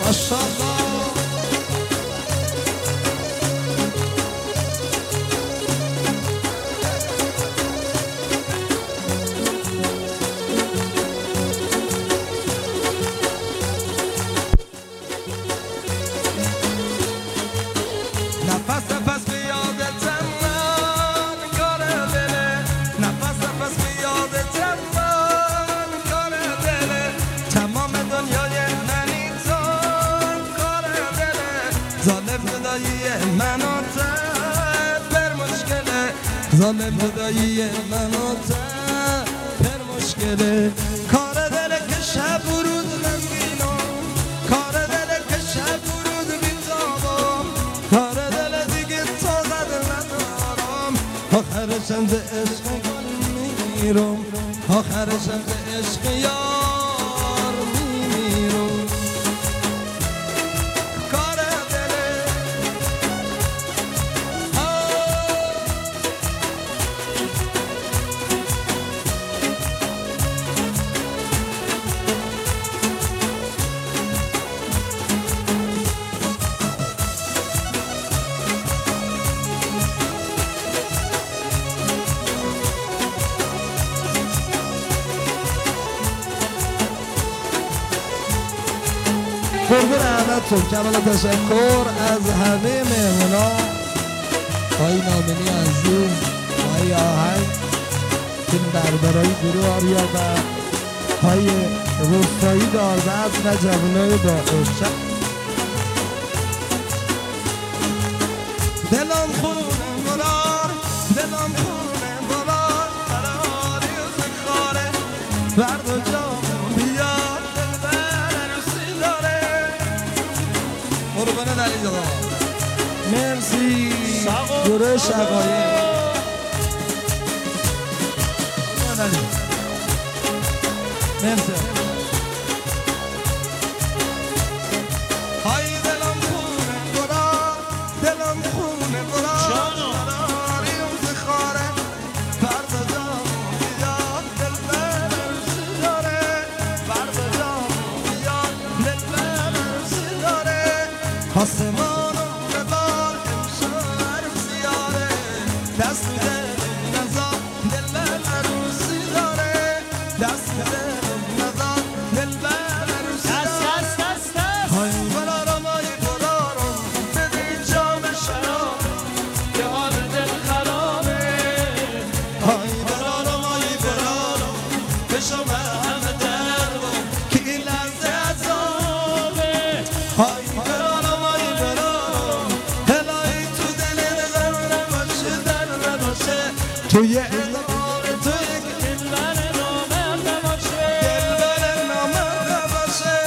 ماشاءالله نفس نفس بیادتم من کار دله نفس نفس بیادتم من کار دله تمام دنیای منی تو کار دله ظالم جدایی من و تو پر مشکله ظالم جدایی من و تو پر مشکله کار دله که شب و روز نمینم کار دله که شب و روز بیتابم کار آخرشم به عشق میمیرم آخرشم به عشق یار میمیرم کار دله قربون احمدتون کمال تشکر از همه مهمونا آقای نامنی عزیز آقای آهنگ تیم بربرای گروه آریا و آقای روستایی داربز و جوانای داعش دلم خونه مرار دلم خونه مرار قراری و زخاره برد و جام بیار قربان علی آقا مرسی گروه شقایق قربان علی مرسی های دلم خونه برار دلم خونه برار قراری و زخاره فردا جام بیاد دل برسی داره فردا جام بیاد دل برسی داره آسمانو ببار امشب زیاره دست میده نزار دل عروسی داره دست میده نزار دل عروسی داره های برارم های برارم بدین جام شراب که حال دل خرابه های برارم های برارم بشم همه دربم که این لحظه عذابه های توی اعلام توی دلبر نامرد باشه دلبر نامرد باشه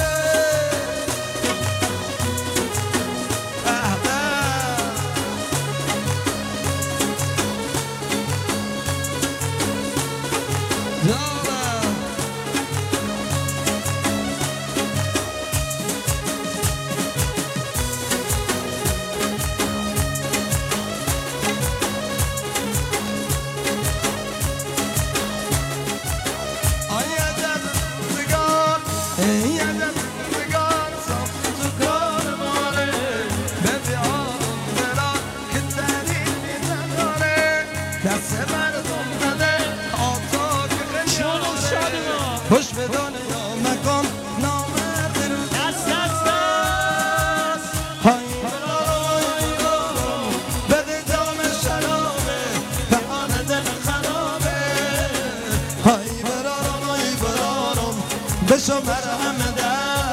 خوش به دنیا مکن نامرد رو دست دست دست های برارم بده جام شرابه بهان دل خرابه های برارم بشو مرهم در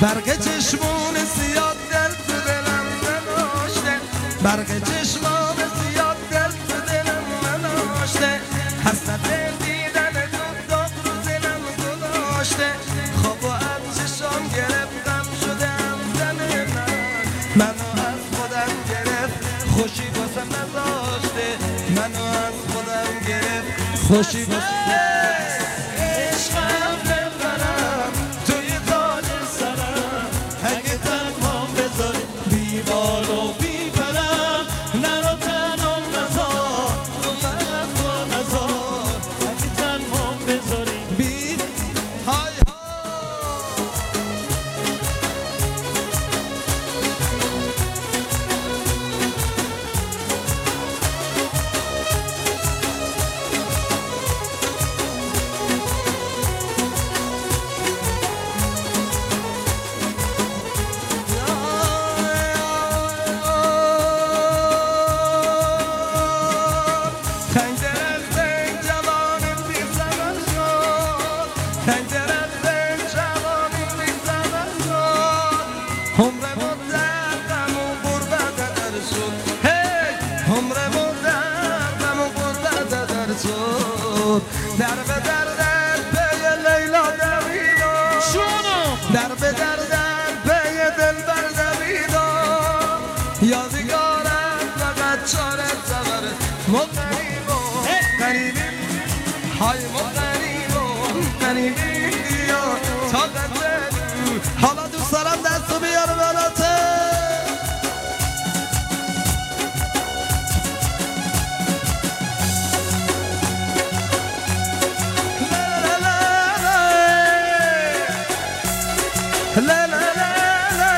برق چشمون سیاد دل تو دلم نداشته برق چشمون سیاد دل تو دلم نداشته حسرت دیدن تو داغ رو دلم گذاشته خواب و از چشام گرفتم شدم زن منو از خودم گرفت خوشی واسم نذاشته منو از خودم گرفت خوشی واسم عشقم نمیبرم توی تاج سرم اگه تنها بذاری بیبال و بیپرم نرو تنها نزار من تو نزار اگه تنها بذاری بی های در به در پی لیلا دویدم در به در پی دلبر دویدم یادگارم فقط چاره سبر مغریب و غریبی های مغریب و غریبی طاقت حالا دوست دارم دستو بیارم بالاتر لا لا لا لا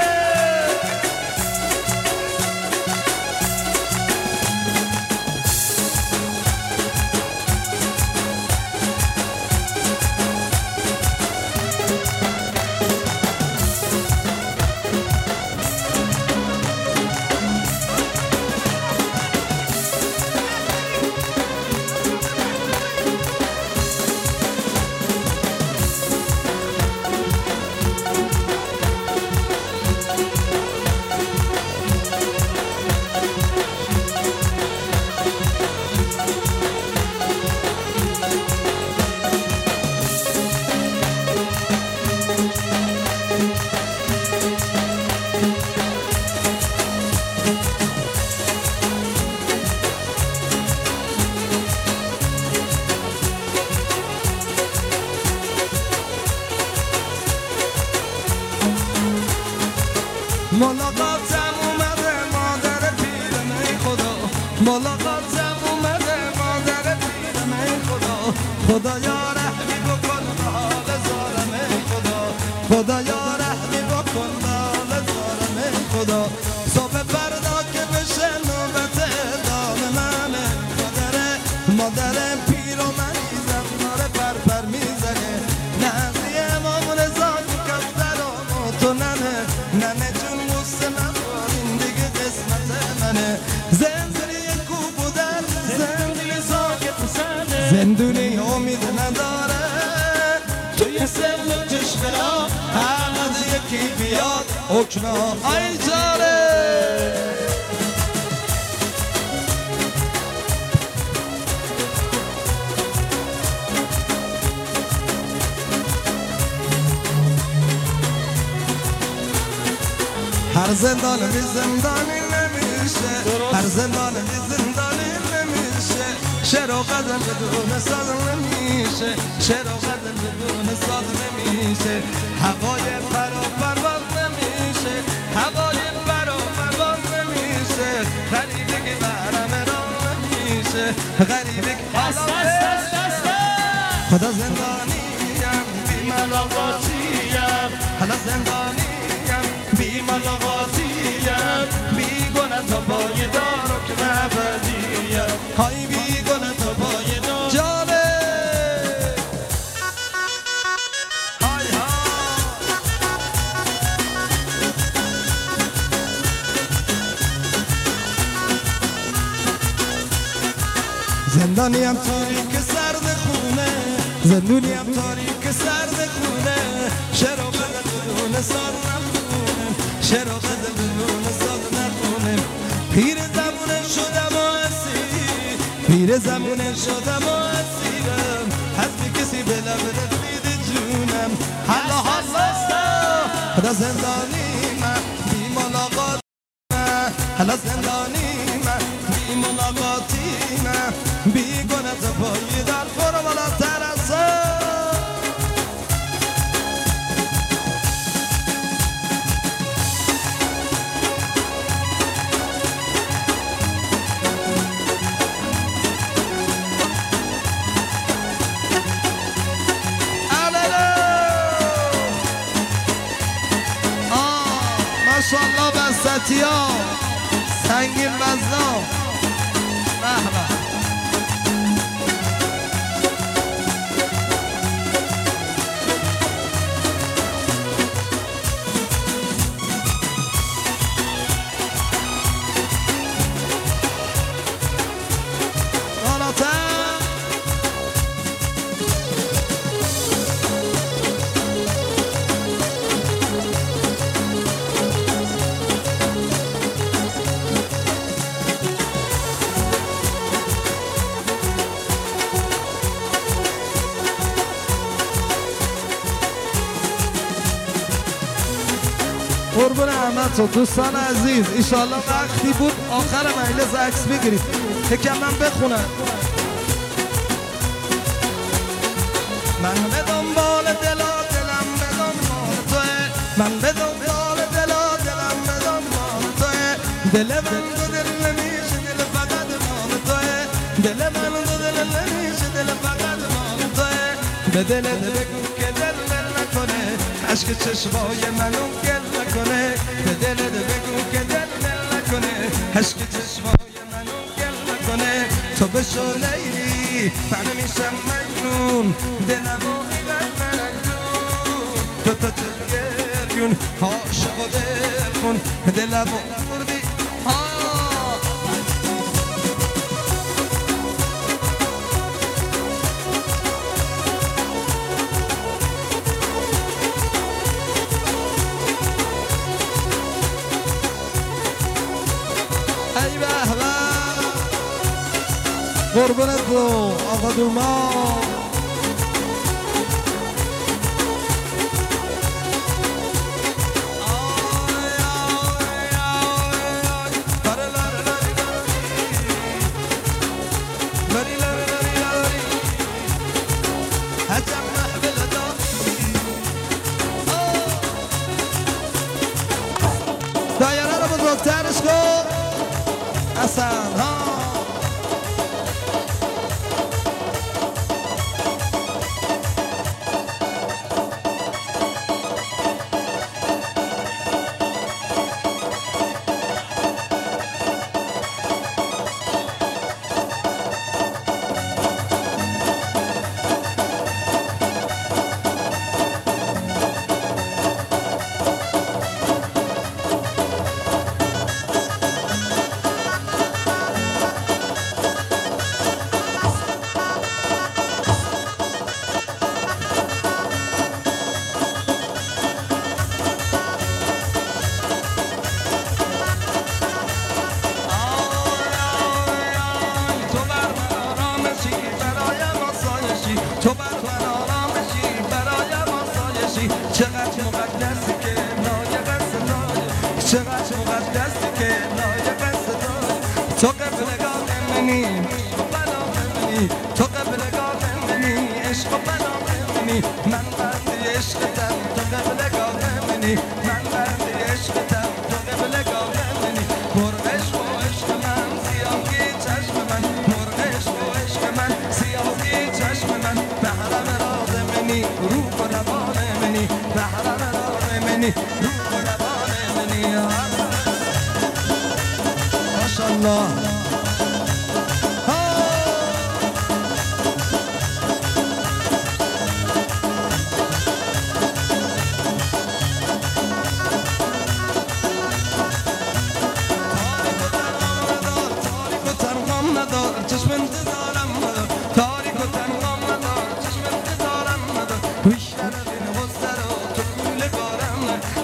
ملاقاتم اومده مادر پیرم ای خدا ملاقاتم اومده مادر پیرم ای خدا خدایا رحمی بکن به حال زارم ای خدا خدایا رحمی بکن به حال زارم ای خدا صبح فردا که بشه نوبت دام منه مادر پیر و منیزم داره پر میزنه نزدی امام رضا که کفتر و تو ننه جون غصه نخورین دیگه قسمت منه زندونی کو بودن زندونی ساکت سنه زندونی امید نداره توی سل و چشمه همه یکی بیاد حکمه ای جاره هر زندان بی زندانی نمیشه هر زندان بی زندانی نمیشه شعر و غزل بدون ساز نمیشه شعر و غزل بدون ساز نمیشه هوای پر و پرواز نمیشه هوای پر و پرواز نمیشه غریبی که برم را نمیشه غریبی که خدا زندانیم بی ملاقاتیم حالا زندانیم بی ملاقاتیم بی گناه تا پای دارو که مبدیم های بی گناه تا پای دارو جانه های ها زندانیم تاریک سرد خونه زندونیم تاریک سرد خونه شعر و غزل بدون بدون ساز نخونم شعر و غزل بدون ساز نخونم پیر زمونه شدم و اسیر پیر زمونه شدم و اسیرم حسبی کسی به لب رسید جونم حالا حالا خدا زندانی من بی ملاقات من حالا زندانی من بی ملاقاتی من بی گناه تو پایی در برو بالاتر از ماشاءالله بسطی ها سنگین بزنا به قربون احمد تو دوستان عزیز ایشالله وقتی بود آخر مجلس عکس بگیرید یکم من بخونم من به دنبال دلا دلم به دنبال توه من به دنبال دلا دلم به دنبال توه دل من دو دل نمیشه دل فقط مال توه دل من دو دل نمیشه دل فقط مال توه به دل بگو که دل نکنه عشق چشمای منو گل نکنه به دل بگو که دل نکنه عشق چشمای منو گل نکنه تو بشو لیلی من میشم مجنون دلمو ایدن مجنون تو چشگریون عاشق و دل کن دلمو بردی قربونت رو آقا دوما دایره رو بزرگترش کن حسن ها تو بر من آرامشی برایم آسایشی چقدر مقدسی که لایق ستای چقدر مقدسی که لایق ستای تو قبلگاه منی عشق و بلا منی تو قبلگاه منی عشق و بلا منی من بندی عشقتم تو قبلگاه منی من بندی عشقتم تو قبلگاه منی مرغ عشق و عشق من سیاهی چشم من مرغ عشق و عشق من سیاهی چشم من بحرم راز منی روح و روان منی بحرم راز منی روح و روان منی ماشاءالله چشم انتظارم مدار تاریک و تنهام ندار چشم انتظارم مدار بیشتر از این غصه رو تو کول کارم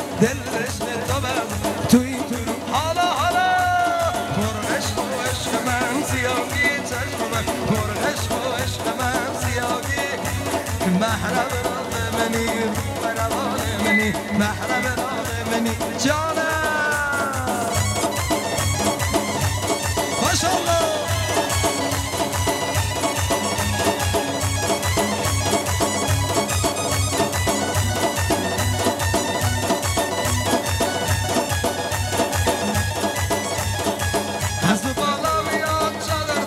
دل عشق تو بس تو این تو حالا حالا پر عشق و عشق من سیاهی چشم من پر عشق و عشق من سیاهی محرم راه منی روان منی محرم راه منی جانم ماشاءالله از تو بالا میاد چادر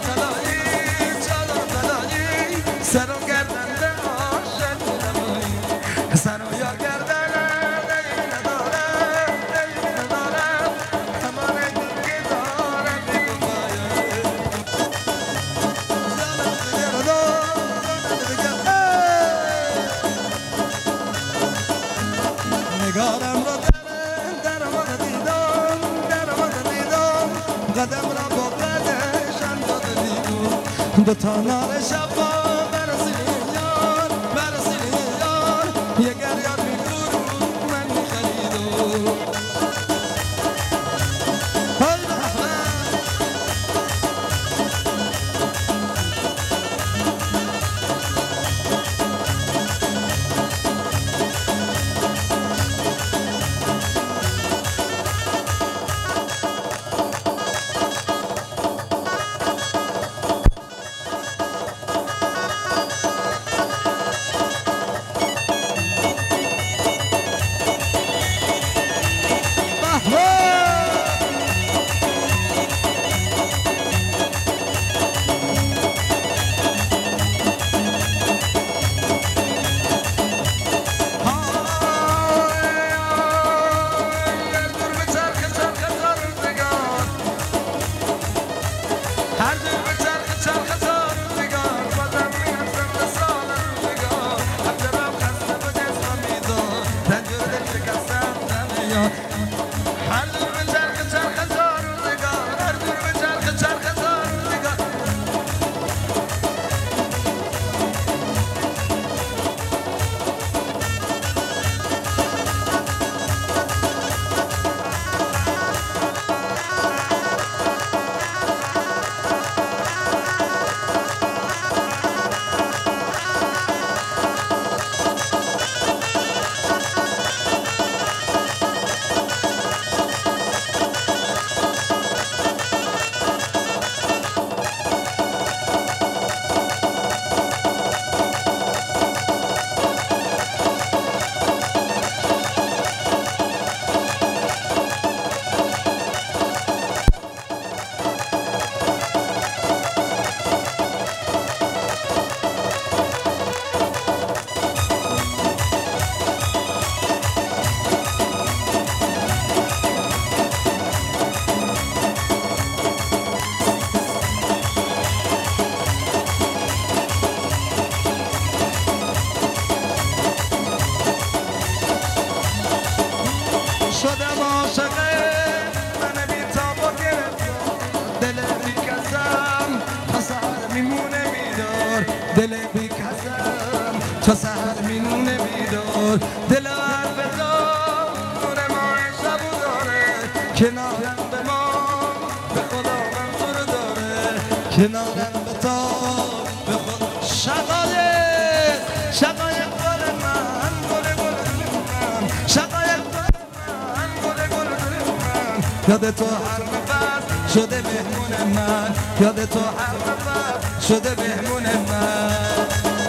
طلایی سر و گردن به عاشق نمایی سر و یا گردن دلی ندارم همان که دارم بگو باید نگارم رو در آمد دیدم قدم را با قدش انداز دیدم دو تا نار شبا برسیلی یار یه گریاد میگورو من میخریدو های هر جور به چرخ تا روزگار بازم میرسم به سال روزگار هر جرم خسته به جسمم میدار رنجور دل شکستم نمیاد هر جور به چرخ تا روزگار هر جور به چرخ تا روزگار شدم عاشق من بی‌تاب و گرفتار دل بی‌کسم تا سحر میمونه بیدار دل بی‌کسم تا سحر میمونه بیدار دل قلب نور ماه شبو داره کنارم به ما به خدا منظور داره کنارم به تا به خدا شقایق گل من من شقایق یاد تو هر نفس شده مهمون من یاد تو هر نفس شده مهمون من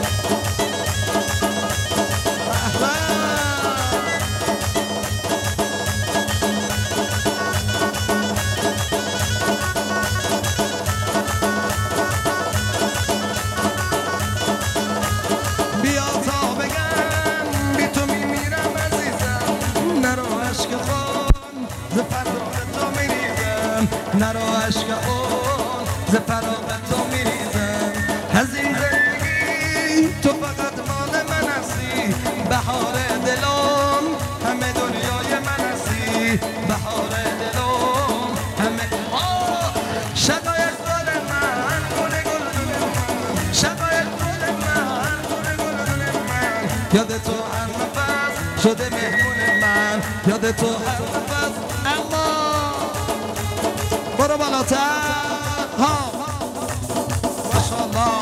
بیا تا بگم بی تو میمیرم عزیزم نرو عشق خون ز فراق تو میریزم نرو عشق خون ز فراق تو میریزم از این زندگی تو فقط مال من هستی بهار دلم همه دنیای من هستی بهار دلم همه شقایق گل من گل من شقایق گل من گل من یاد تو هر نفس شده مهمون من یاد یاد تو هر نفس. اما برو بالاتر ها ماشاءالله.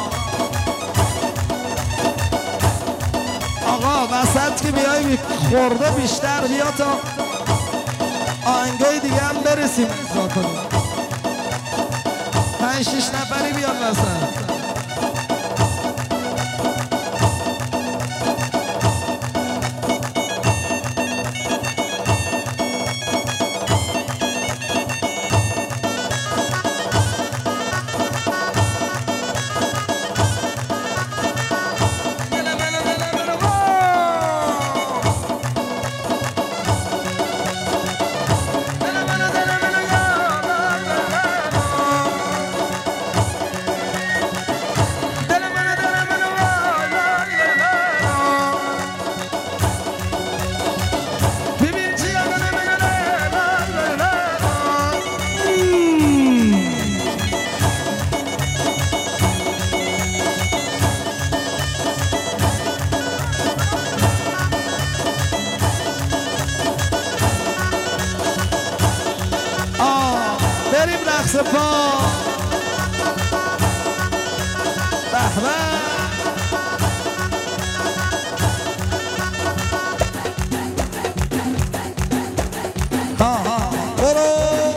آقا وسط که بیایی خورده بیشتر بیا تا آهنگای دیگه هم برسیم اجرا کنیم. 5-6 نفری بیان وسط. بریم رقص پا. به به ها ها برو.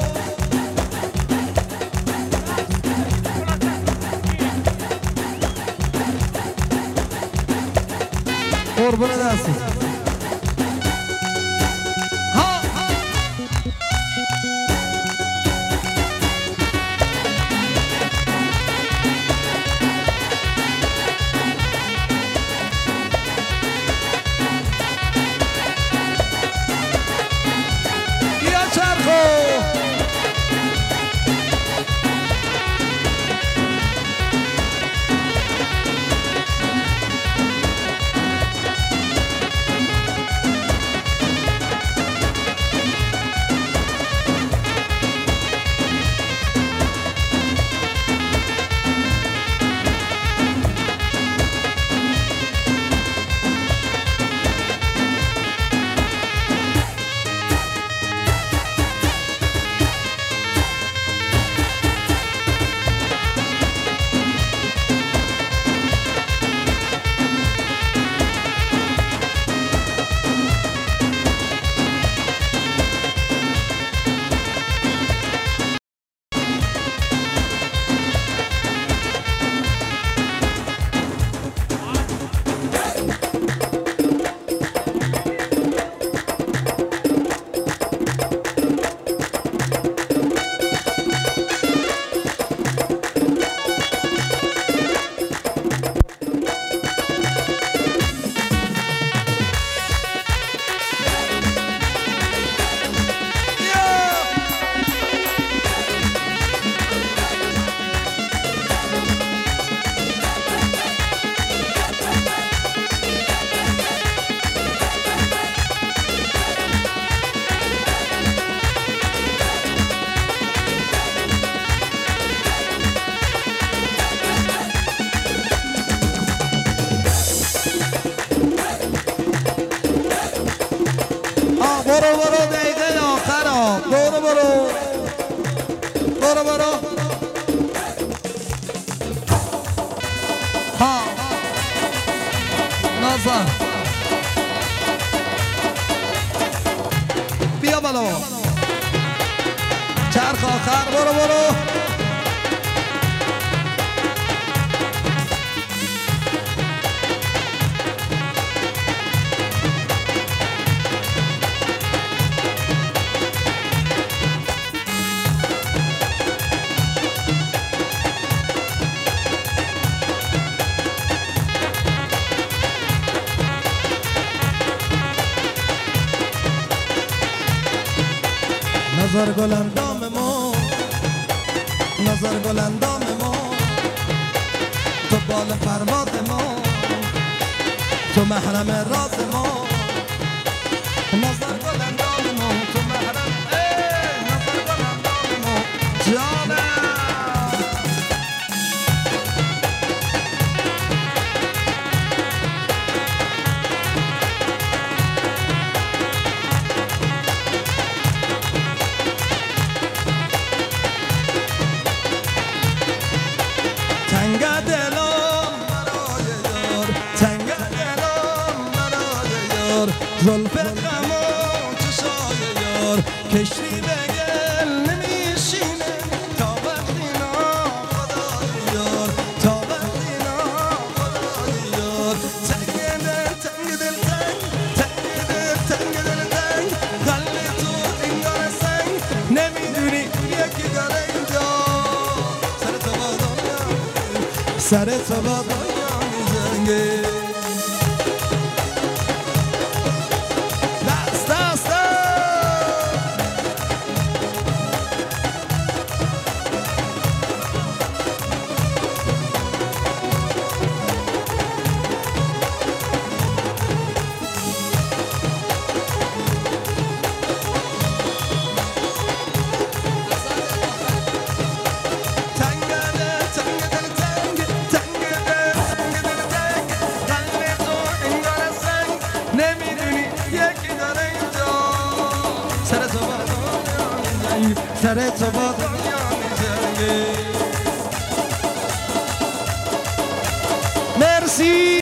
قربون دستت. برو برو دقیقه آخر ها. برو برو برو برو ها نازن بیا بالا چرخ آخر. برو برو نظر گل اندام ما، نظر گل اندام ما، تو بال پرواز ما، تو محرم راز ما. نظر گل اندام ما، تو محرم نظر گل اندام ما جانم. زلف خمون چشای یار کشتی به گل نمیشینه تا وقتی ناخدای یار تا وقتی ناخدای یار تنگ دل تنگ دل تنگ قلب تو انگار سنگ نمیدونی یکی داره اینجا سر تو با دنیا میزنگه سر تو با دنیا می‌جنگه مرسی